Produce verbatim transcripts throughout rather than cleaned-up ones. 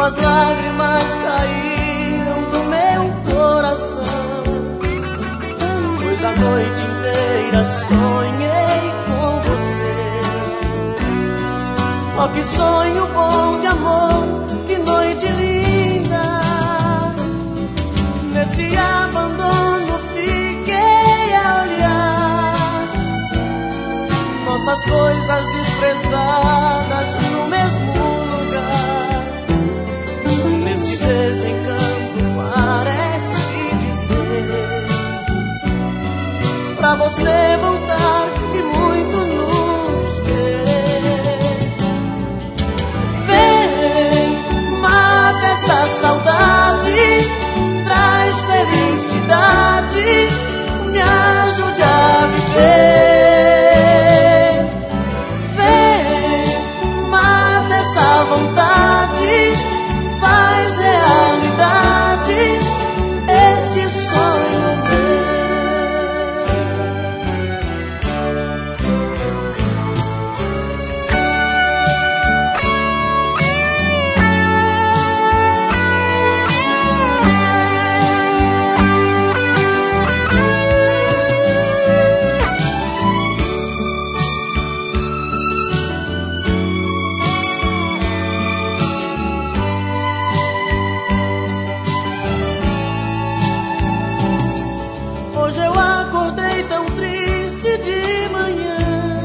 Tuas lágrimas caíram do meu coração, pois a noite inteira sonhei com você. Oh, que sonho bom de amor, que noite linda. Nesse abandono fiquei a olhar nossas coisas expressadas no mesmo lugar. Nesse desencanto parece dizer pra você voltar e muito nos querer. Vem, mata essa saudade, traz felicidade, me ajude a viver. Vem, mata essa vontade, faz realidade este sonho meu. Hoje eu acordei tão triste de manhã,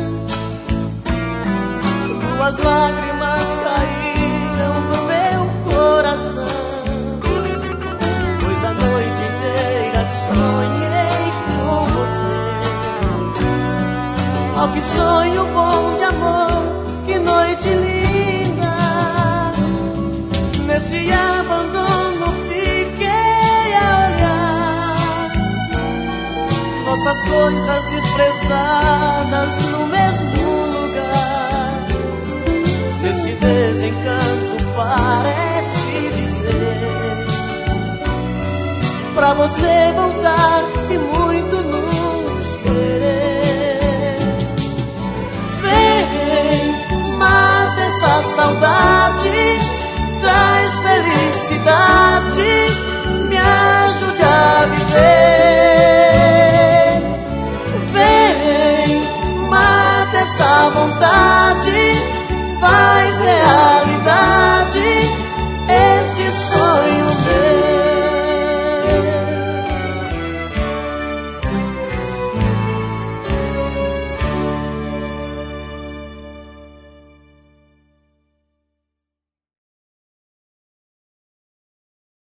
tuas lágrimas caíram do meu coração, pois a noite inteira sonhei com você. Oh, que sonho bom de amor, que noite linda. Nesse abandono fiquei a olhar nossas coisas desprezadas no mesmo lugar. Nesse desencanto parece dizer pra você